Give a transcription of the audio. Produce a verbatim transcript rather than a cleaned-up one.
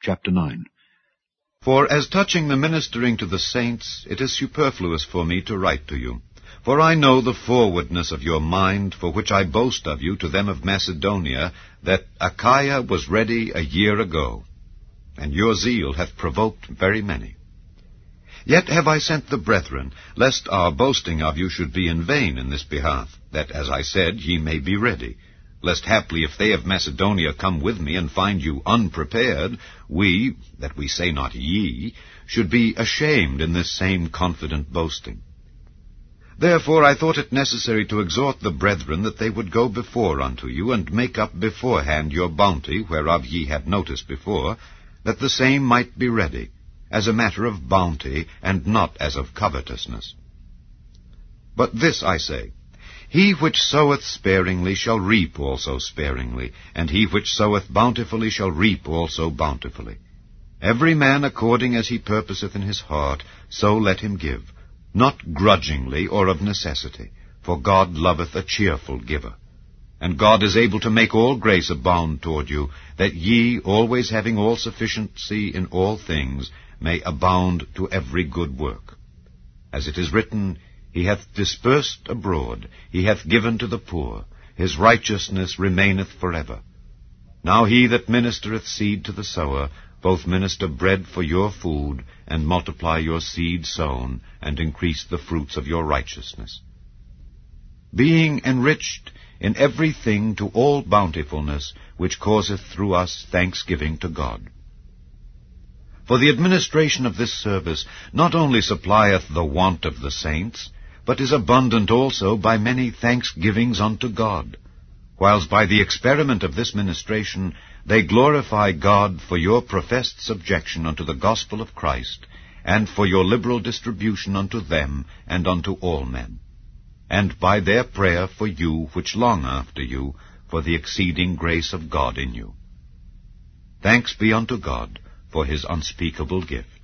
Chapter nine. For as touching the ministering to the saints, it is superfluous for me to write to you. For I know the forwardness of your mind, for which I boast of you to them of Macedonia, that Achaia was ready a year ago, and your zeal hath provoked very many. Yet have I sent the brethren, lest our boasting of you should be in vain in this behalf, that, as I said, ye may be ready, lest haply if they of Macedonia come with me and find you unprepared, we, that we say not ye, should be ashamed in this same confident boasting. Therefore I thought it necessary to exhort the brethren that they would go before unto you, and make up beforehand your bounty, whereof ye had notice before, that the same might be ready, as a matter of bounty, and not as of covetousness. But this I say, he which soweth sparingly shall reap also sparingly, and he which soweth bountifully shall reap also bountifully. Every man according as he purposeth in his heart, so let him give, not grudgingly or of necessity, for God loveth a cheerful giver. And God is able to make all grace abound toward you, that ye, always having all sufficiency in all things, may abound to every good work. As it is written, He hath dispersed abroad, he hath given to the poor, his righteousness remaineth forever. Now he that ministereth seed to the sower, both minister bread for your food, and multiply your seed sown, and increase the fruits of your righteousness. Being enriched in every thing to all bountifulness, which causeth through us thanksgiving to God. For the administration of this service not only supplieth the want of the saints, but is abundant also by many thanksgivings unto God, whiles by the experiment of this ministration they glorify God for your professed subjection unto the gospel of Christ, and for your liberal distribution unto them and unto all men, and by their prayer for you which long after you, for the exceeding grace of God in you. Thanks be unto God for his unspeakable gift.